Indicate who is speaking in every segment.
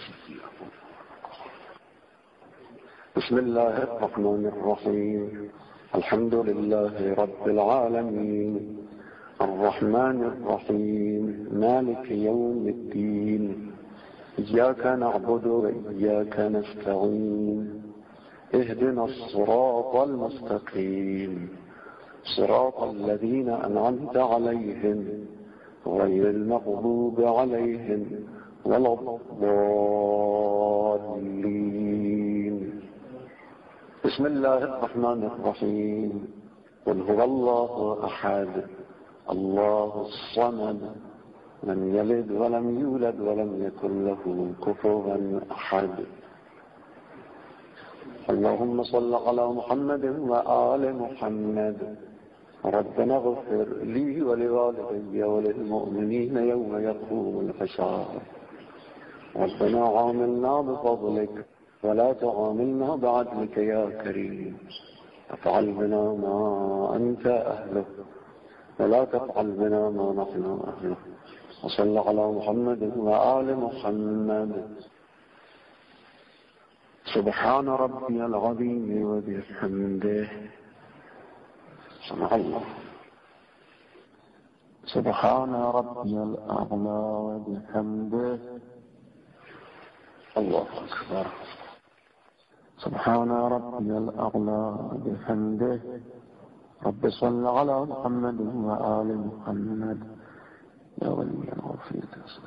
Speaker 1: بسم الله الرحمن الرحيم. الحمد لله رب العالمين، الرحمن الرحيم، مالك يوم الدين، إياك نعبد وإياك نستعين، اهدنا الصراط المستقيم، صراط الذين أنعمت عليهم غير المغضوب عليهم ولا الضالين. بسم الله الرحمن الرحيم. قل هو الله أحد الله الصمد لم يلد ولم يولد ولم يكن له كفوا أحد. اللهم صل على محمد وآل محمد. ربنا اغفر لي ولوالدي وللمؤمنين يوم يقوم الحساب. ربنا عاملنا بفضلك ولا تعاملنا بعدلك يا كريم. افعل بنا ما أنت أهله ولا تفعل بنا ما نحن أهله. وصل على محمد وآل محمد. سبحان ربي العظيم وبحمده. سبحان الله. سبحان ربي الأعلى وبحمده. الله أكبر. سبحان ربي الأعلى وبحمده. رب صل على محمد وآل محمد يا ولي الغفير.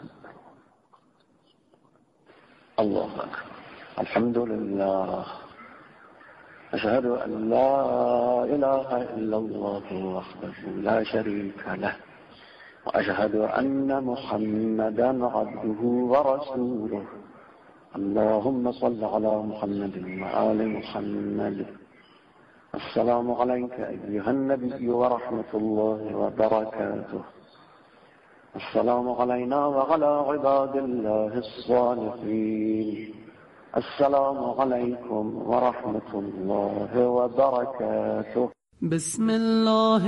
Speaker 1: الله أكبر. الحمد لله. أشهد أن لا إله إلا الله وحده لا شريك له، وأشهد أن محمدا عبده ورسوله. اللهم صل على محمد وآل محمد. السلام عليك أيها النبي ورحمة الله وبركاته. السلام علينا وعلى عباد الله الصالحين. السلام عليكم ورحمة الله وبركاته.
Speaker 2: بسم الله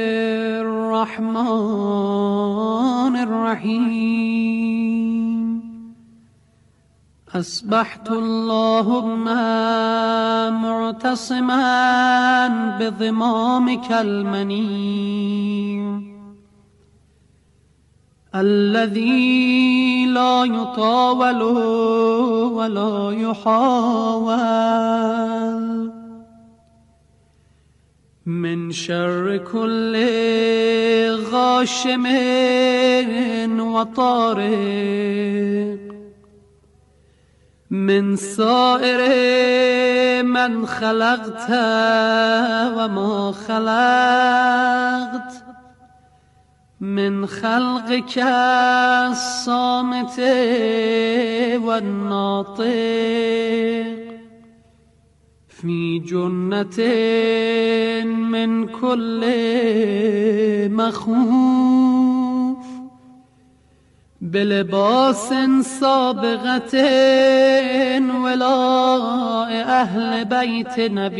Speaker 2: الرحمن الرحيم. أصبحت اللهم معتصما بضمامك المنيع الذي لا يطاول ولا يحاول، من شر كل غاشم وطارق، من سائر من خلقت وما خلقت، من خلقك الصامت والناطق، في جنة من كل مخوف، بلباس سابغة ولاء أهل بيت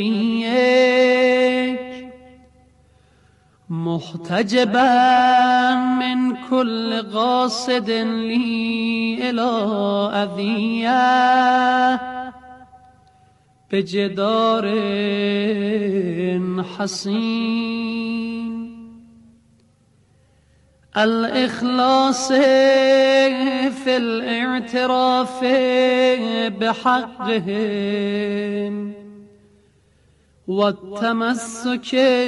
Speaker 2: نبيك، محتجبا من كل قاصد لي إلى أذية، بجدار حصين. الإخلاص في الاعتراف بحقهم، والتمسك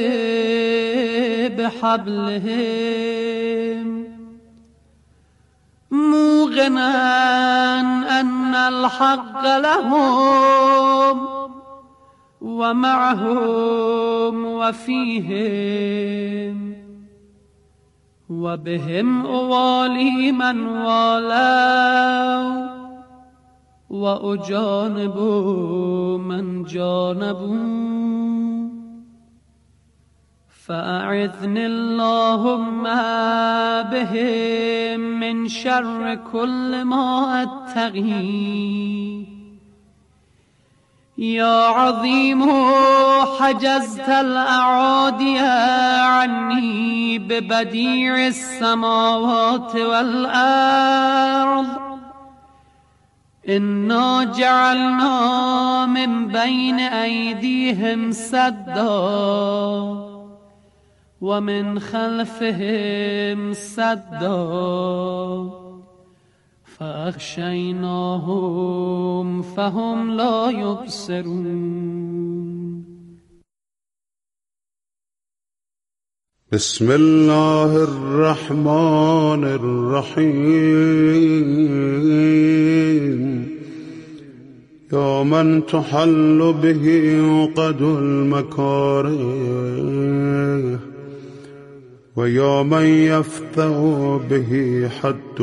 Speaker 2: بحبلهم، موقنا أن الحق لهم ومعهم وفيهم، وبهم أوالي من والوا وأجانب من جانبوا. فأعذني اللهم بهم من شر كل ما أتقي. يا عظيم حجزت الأعادي عني ببديع السماوات والأرض، إنا جعلنا من بين أيديهم سدا ومن خلفهم سدا فأغشيناهم فهم لا يبصرون.
Speaker 3: بسم الله الرحمن الرحيم. يا من تحل به عقد المكاره ويا من يفتح به حد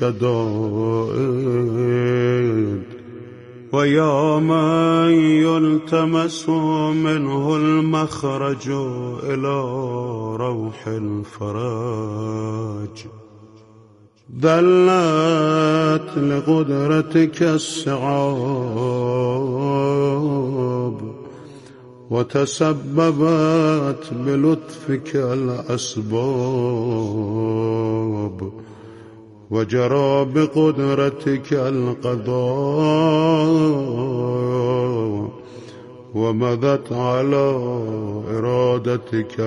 Speaker 3: الشدائد ويا من يلتمس منه المخرج إلى روح الفرج. دلت لقدرتك الصعاب وتسببت بلطفك الأسباب وجرى بقدرتك القضاء ومضت على إرادتك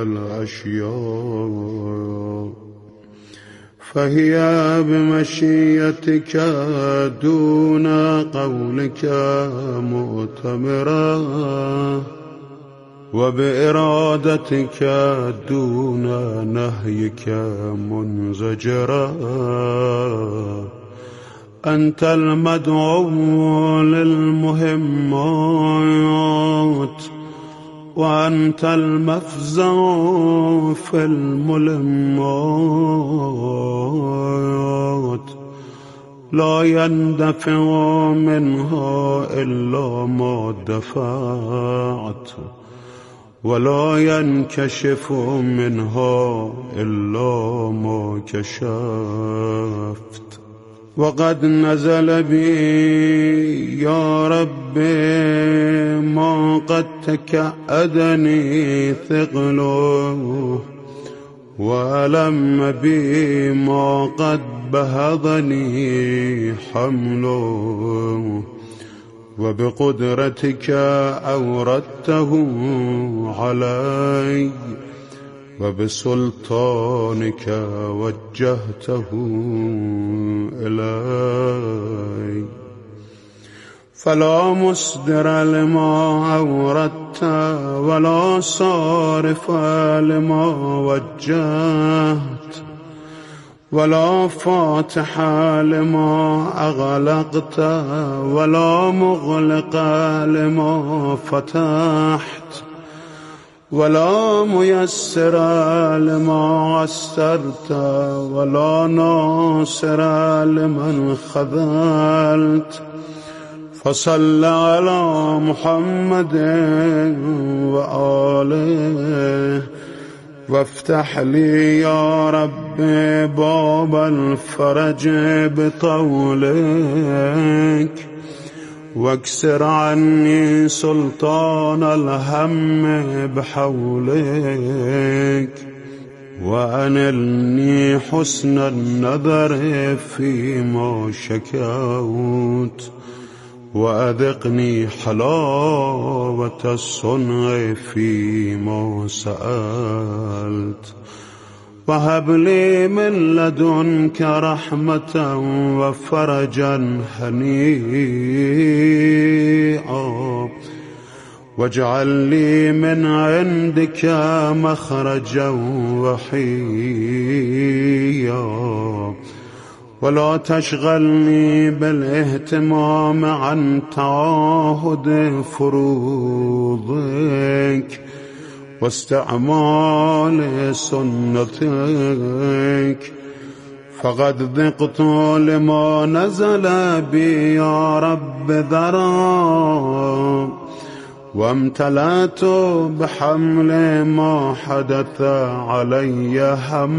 Speaker 3: الأشياء. فهي بمشيتك دون قولك مؤتمرة وبإرادتك دون نهيك منزجرا. أنت المدعو للمهمات وأنت المفزع في الملمات. لا يندفع منها إلا ما دفعت ولا ينكشف منها إلا ما كشفت. وقد نزل بي يا ربي ما قد تكأدني ثقله وألم بي ما قد بهضني حمله. وبقدرتك أوردته علي وبسلطانك وجهته إلي. فلا مصدر لما أوردت ولا صارف لما وجهت ولا فاتح لما أغلقت ولا مغلق لما فتحت ولا ميسر لما عسرت ولا ناصر لمن خذلت. فصل على محمد وآله وافتح لي يا رب باب الفرج بطولك واكسر عني سلطان الهم بحولك وأنلني حسن النظر فيما شكوت وأذقني حلاوة الصنع فيما سألت. وهب لي من لدنك رحمة وفرجا هنيئا واجعل لي من عندك مخرجا وحيا. ولا تشغلني بالاهتمام عن تعاهد فروضك واستعمال سنتك. فقد ذقت لما نزل بي يا رب ذرا وامتلأت بحمل ما حدث علي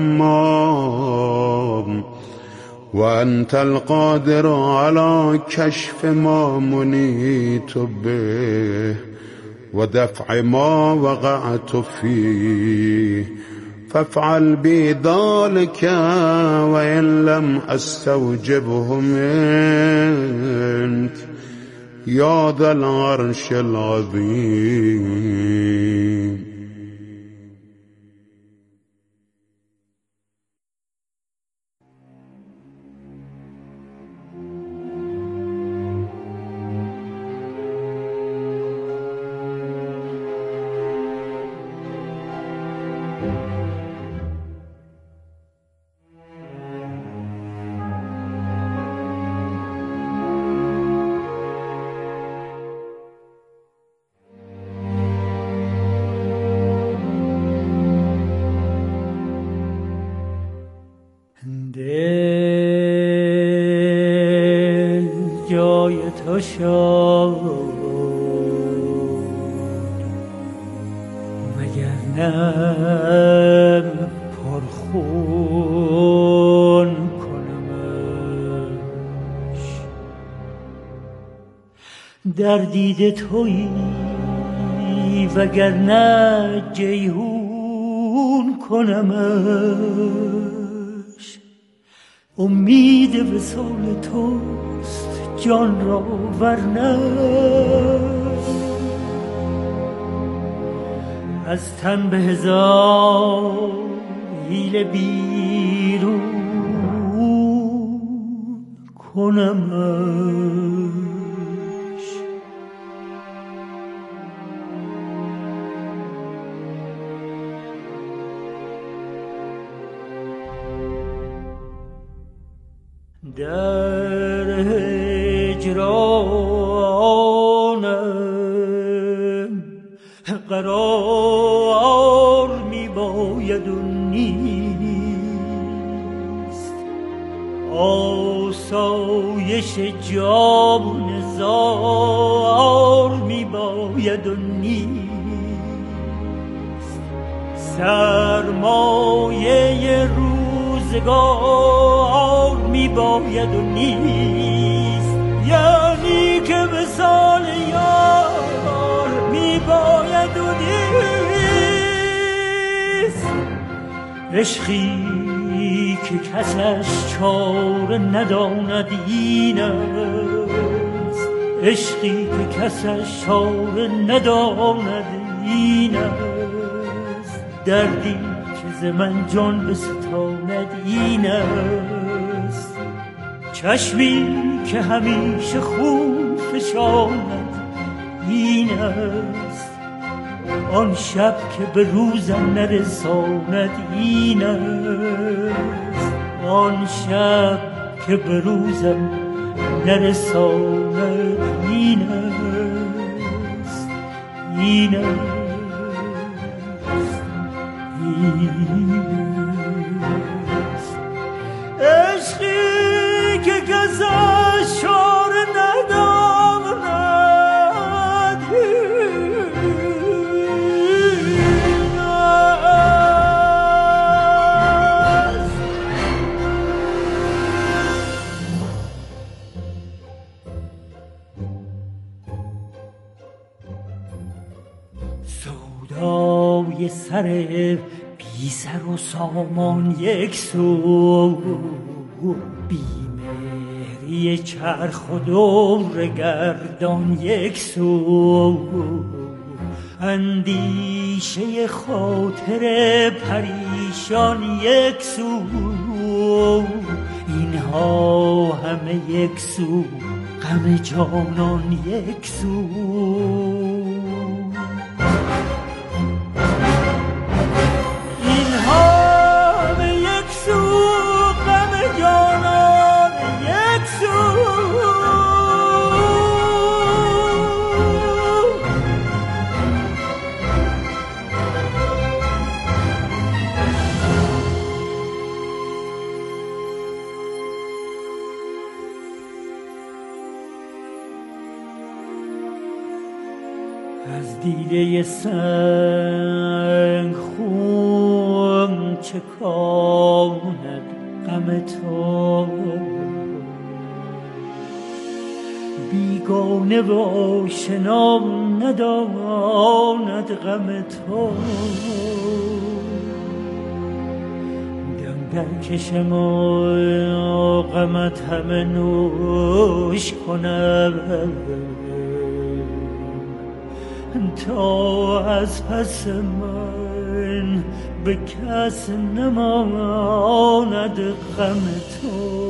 Speaker 3: همام. وأنت القادر على كشف ما منيت به ودفع ما وقعت فيه. فافعل بي ذلك وإن لم أستوجبه منك. يا ذا العرش العظيم.
Speaker 4: وگرنه پرخون کنمش. در دید تویی وگرنه جیهون کنمش. امید وصال توست جان را ورنه از تن به هزار حیله بیرون کنمش. در هجرانم قرار می باید و نیست، آسایش جان زار می باید و نیست، سرمایه روزگار می باید و نیست، یعنی که وصال یار می باید و نیست. عشقی که کسش چاره نداند این است، عشقی که کسش چاره نداند این است، دردی که ز من جان بستاند این است، چشمی که همیشه خون فشاند این است، آن شب که به روزم نرساند این است، آن شب که به روزم نرساند این است، این است، این است. عشقی که کسش چاره نداند این است. سودای سر بی سر و سامان یک سو، بیمهری چرخ و دور گردان یک سو، اندیشه خاطر پریشان یک سو، اینها همه یک سو، غم جانان یک سو. از دیده سنگ خون چکاند غم تو، بیگانه و آشنا نداند غم تو، درکشم و غمت همه نوش کنم تا از پس من به کس نماند غم تو.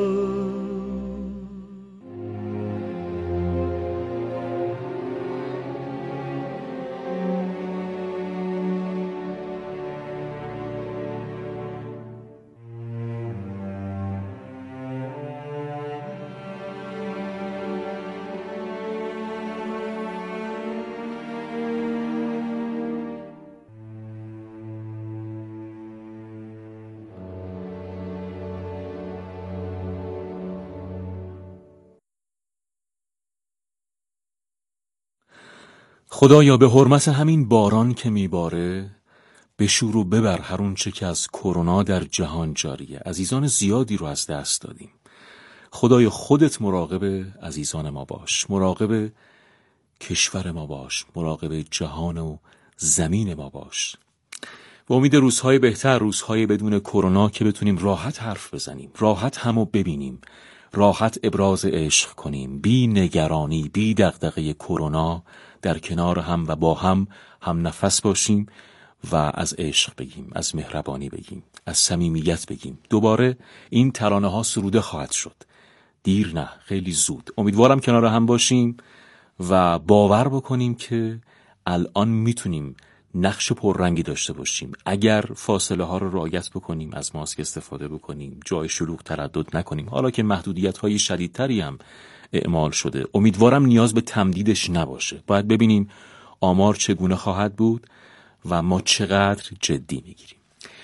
Speaker 5: خدایا به حرمت همین باران که میباره بشور و ببر هر اون چه که از کرونا در جهان جاریه. عزیزان زیادی رو از دست دادیم. خدایا خودت مراقب عزیزان ما باش، مراقب کشور ما باش، مراقب جهان و زمین ما باش. با امید روزهای بهتر، روزهای بدون کرونا که بتونیم راحت حرف بزنیم، راحت همو ببینیم، راحت ابراز عشق کنیم، بی نگرانی، بی دغدغه کرونا، در کنار هم و با هم نفس باشیم و از عشق بگیم، از مهربانی بگیم، از صمیمیت بگیم. دوباره این ترانه ها سروده خواهد شد. دیر نه، خیلی زود. امیدوارم کنار هم باشیم و باور بکنیم که الان میتونیم نقش پررنگی داشته باشیم. اگر فاصله ها رو رعایت بکنیم، از ماسک استفاده بکنیم، جای شلوغ تردد نکنیم، حالا که محدودیت های شدیدتری هم اعمال شده، امیدوارم نیاز به تمدیدش نباشه. باید ببینیم آمار چگونه خواهد بود و ما چقدر جدی میگیریم.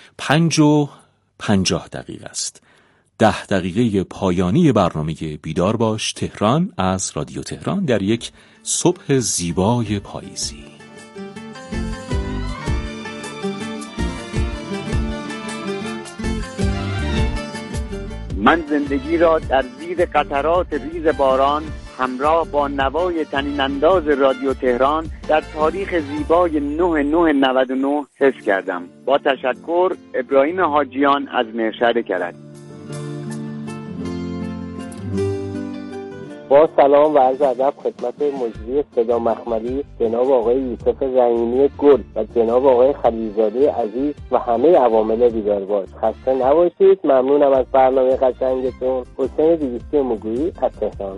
Speaker 5: 5:50 است. 10 دقیقه پایانی برنامه بیدار باش تهران از رادیو تهران در یک صبح زیبای پاییزی.
Speaker 1: من زندگی را در زیر قطرات ریز باران همراه با نوای طنین انداز رادیو تهران در تاریخ زیبای 9/9/99 حس کردم. با تشکر، ابراهیم حاجیان از مهرشهر کرج.
Speaker 6: با سلام و عرض ادب خدمت مجری صدا مخملی جناب آقای یوسف رحیمی گل و جناب آقای خلیلزاده عزیز و همه عوامل بیدارباش. خسته نباشید. ممنونم از برنامه قشنگتون. حسین دویستی مگویی از تهران.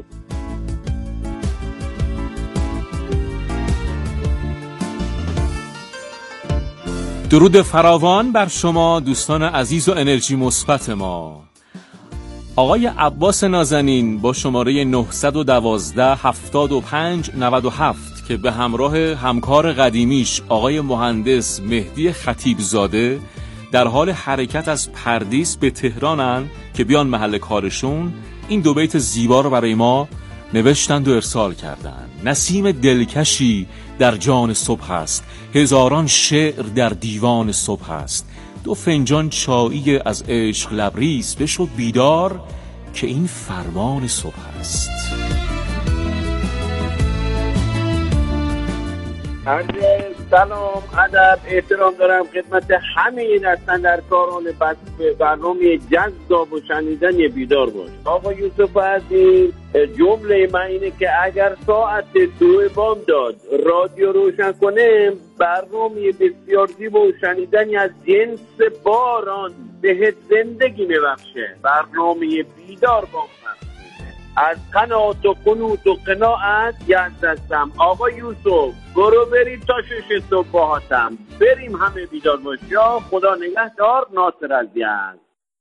Speaker 5: درود فراوان بر شما دوستان عزیز و انرژی مثبت ما. آقای عباس نازنین با شماره 912 75 97 که به همراه همکار قدیمیش آقای مهندس مهدی خطیبزاده در حال حرکت از پردیس به تهرانن که بیان محل کارشون، این دو بیت زیبا رو برای ما نوشتند و ارسال کردند. نسیم دلکشی در جان صبح است، هزاران شعر در دیوان صبح است. 2 فنجان چایی از عشق لبریز، بشو بیدار که این فرمان صبح است.
Speaker 7: سلام، ادب، احترام دارم خدمت همه دستاندرکاران برنامه جذاب و شنیدن بیدار باش. آقا یوسف عزیز، جمله من اینه که اگر ساعت 2 بامداد رادیو روشن کنم، برنامه بسیار زیبا و شنیدنی از جنس باران بهت زندگی میبخشه. برنامه بیدار باش از قناعت و قنوت و قناعت یاد دستم. آقا یوسف برو بریم تا 6 صبح باهاتم، بریم همه بیدار باشیم. خدا نگهدار. ناصر عزیز.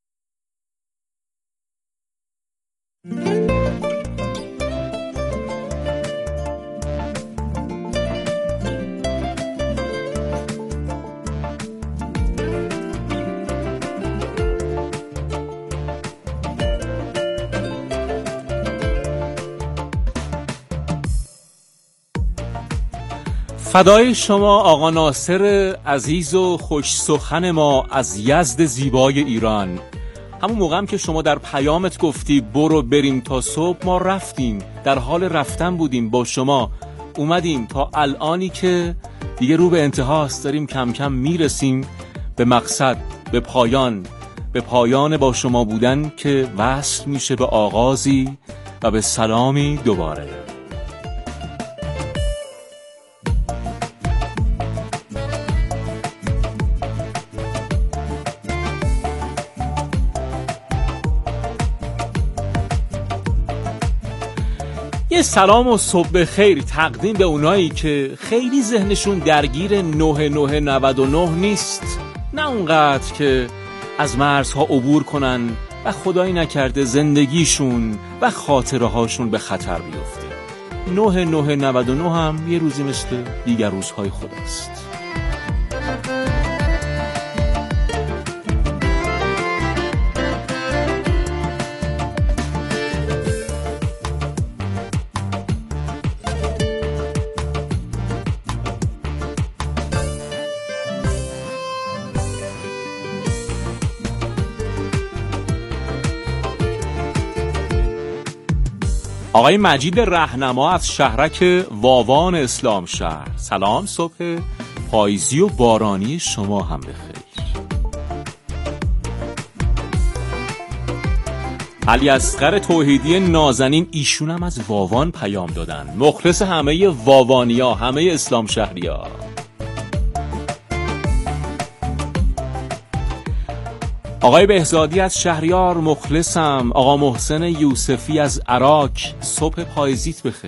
Speaker 5: فدای شما آقا ناصر عزیز و خوش سخن ما از یزد زیبای ایران. همون موقع هم که شما در پیامت گفتی برو بریم تا صبح، ما رفتیم، در حال رفتن بودیم، با شما اومدیم تا الانی که دیگه رو به انتهاست، داریم کم کم میرسیم به مقصد، به پایان، به پایان با شما بودن که وصل میشه به آغازی و به سلامی دوباره. یه سلام و صبح خیر تقدیم به اونایی که خیلی ذهنشون درگیر 9999 نیست، نه اونقدر که از مرزها عبور کنن و خدایی نکرده زندگیشون و خاطره هاشون به خطر بیفته. 9999 هم یه روزی مثل دیگر روزهای خداست. آقای مجید رهنما از شهرک واوان اسلام شهر، سلام، صبح پاییزی و بارانی شما هم بخیر. علی اصغر توحیدی نازنین، ایشون هم از واوان پیام دادن، مخلص همه واوانیا، همه اسلام شهریا. آقای بهزادی از شهریار، مخلصم. آقا محسن یوسفی از عراق، صبح پاییزیت بخیر.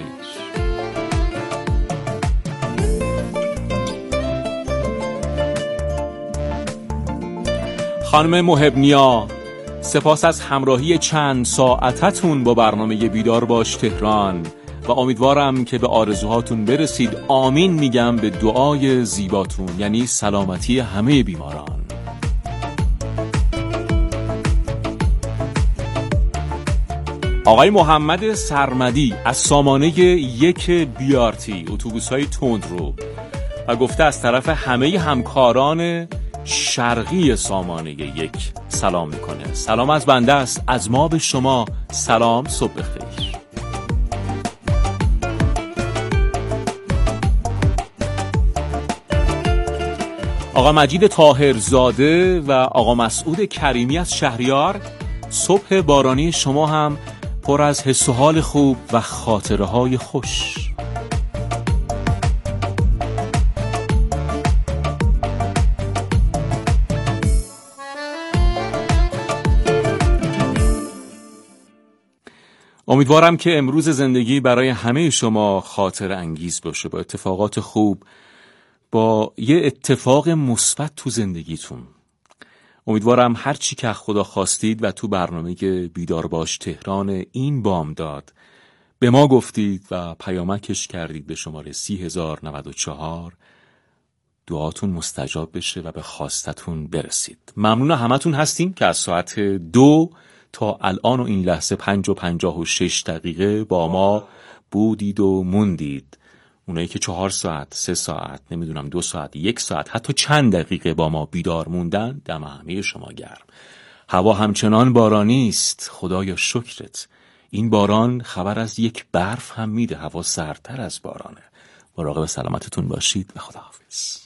Speaker 5: خانم محبنیا، سپاس از همراهی چند ساعتتون با برنامه بیدار باش تهران و امیدوارم که به آرزوهاتون برسید. آمین میگم به دعای زیباتون، یعنی سلامتی همه بیماران. آقای محمد سرمدی از سامانه 1 بیارتی، اتوبوس‌های تندرو، و گفته از طرف همه همکاران شرقی سامانه 1 سلام میکنه. سلام از بنده است، از ما به شما سلام، صبح بخیر. آقا مجید طاهرزاده و آقا مسعود کریمی از شهریار، صبح بارانی شما هم پر از حس و حال خوب و خاطره های خوش. امیدوارم که امروز زندگی برای همه شما خاطره انگیز باشه، با اتفاقات خوب، با یه اتفاق مثبت تو زندگیتون. امیدوارم هر چی که خدا خواستید و تو برنامه بیدار باش تهران این بامداد به ما گفتید و پیامکش کردید به شماره 30,094 دعاتون مستجاب بشه و به خواستتون برسید. ممنون همتون هستیم که از ساعت 2 تا الان و این لحظه 5 و 56 دقیقه با ما بودید و موندید. اونایی که 4 ساعت، 3 ساعت، نمیدونم 2 ساعت، 1 ساعت، حتی چند دقیقه با ما بیدار موندن، دم همه شما گرم. هوا همچنان بارانی است، خدایا شکرت. این باران خبر از یک برف هم میده، هوا سردتر از بارانه. مراقب سلامتتون باشید و خداحافظ.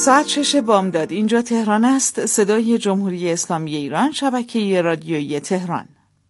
Speaker 8: ساعت 6 بامداد. اینجا تهران است. صدای جمهوری اسلامی ایران، شبکه رادیویی تهران.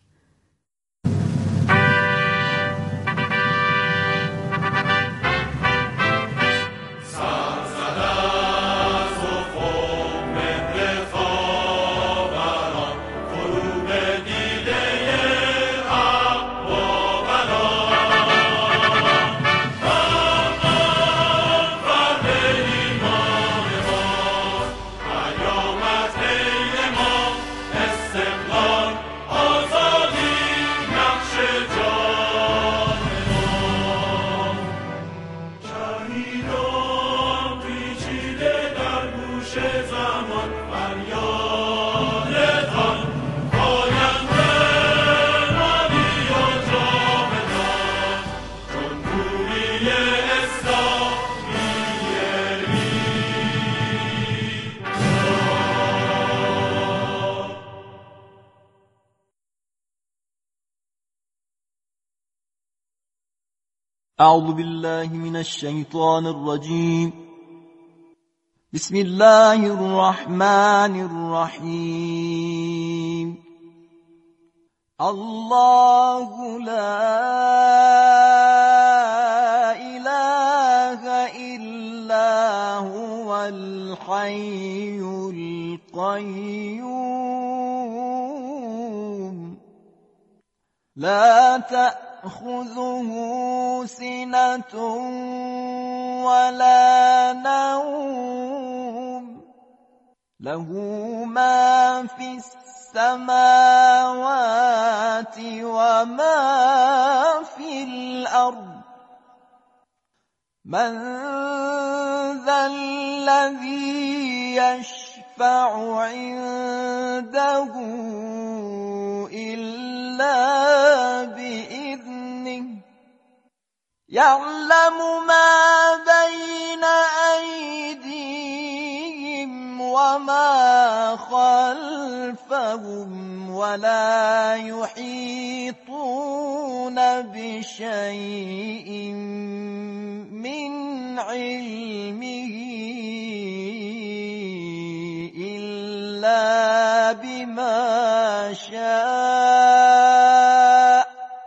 Speaker 9: أعوذ بالله من الشيطان الرجيم. بسم الله الرحمن الرحيم. الله لا إله إلا هو الحي القيوم لا تأخذه سنة ولا نوم له ما في السماوات وما في الأرض من ذا الذي يشفع عنده إلا بإذنه يعلم ما بين أيديهم وما خلفهم ولا يحيطون بشيء من علمه إلا بما شاء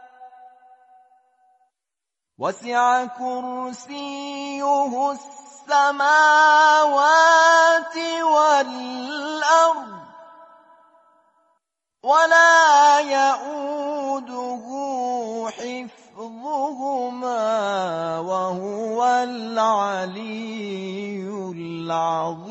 Speaker 9: وسع كرسيه السماوات والأرض ولا يؤوده حفظهما وهو العلي العظيم.